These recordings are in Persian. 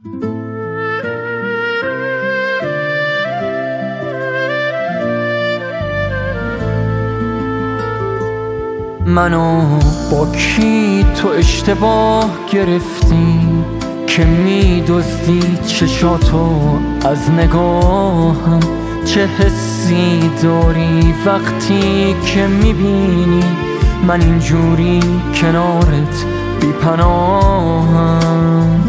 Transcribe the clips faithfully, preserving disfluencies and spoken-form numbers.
منو با کی تو اشتباه گرفتی که می‌دزدی چشاتو از نگاهم؟ چه حسی داری وقتی که میبینی من اینجوری کنارت بی پناهم؟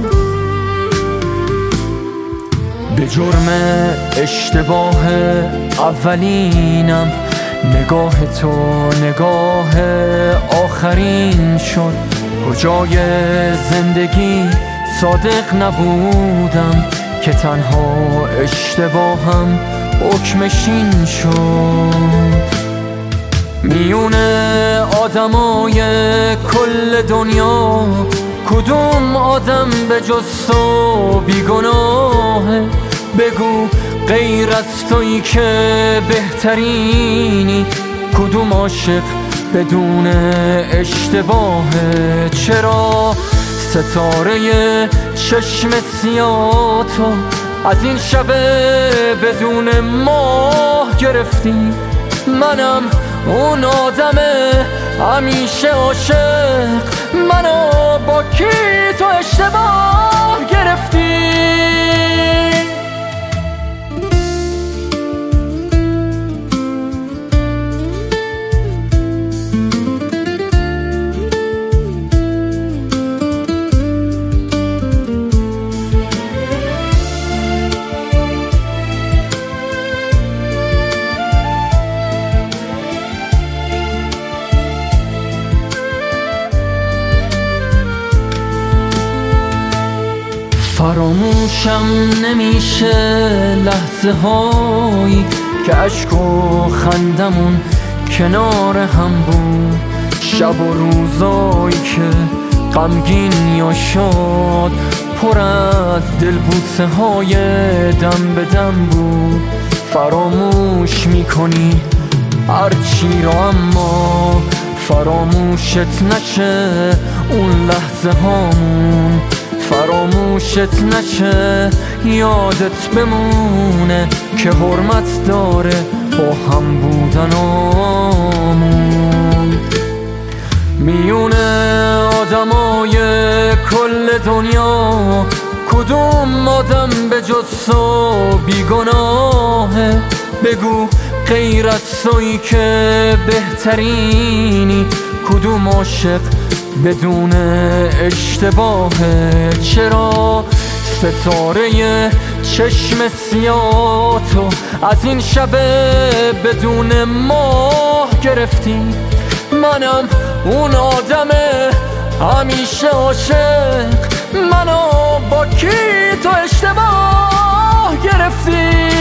به جرم اشتباه اولینم نگاه تو نگاه آخرین شد. کجای زندگی صادق نبودم که تنها اشتباهم حکمشین شد. میون آدمای کل دنیا کدوم آدم به جز تو بیگناهه؟ بگو غیر از تویی که بهترینی کدوم عاشق بدون اشتباهه؟ چرا ستاره چشم سیاه تو از این شب بدون ماه گرفتی؟ منم اون آدم همیشه عاشق، منو با کی تو اشتباه گرفتی؟ فراموشم نمیشه لحظه هایی که عشق و خندمون کنار هم بود، شب و روزایی که غمگین یا شاد پر از دلبوسه های دم به دم بود. فراموش میکنی هرچی رو اما فراموشت نشه اون لحظه هامون، فراموشت نشه یادت بمونه که حرمت داره با هم بودنامون. میون آدمای کل دنیا کدوم آدم به جز تو بیگناهه؟ بگو غیر از تویی که بهترینی کدوم عاشق بدون اشتباهه؟ چرا ستاره چشم سیاه تو از این شب بدون ماه گرفتی؟ منم اون آدم همیشه عاشق، منو با کی تو اشتباه گرفتی؟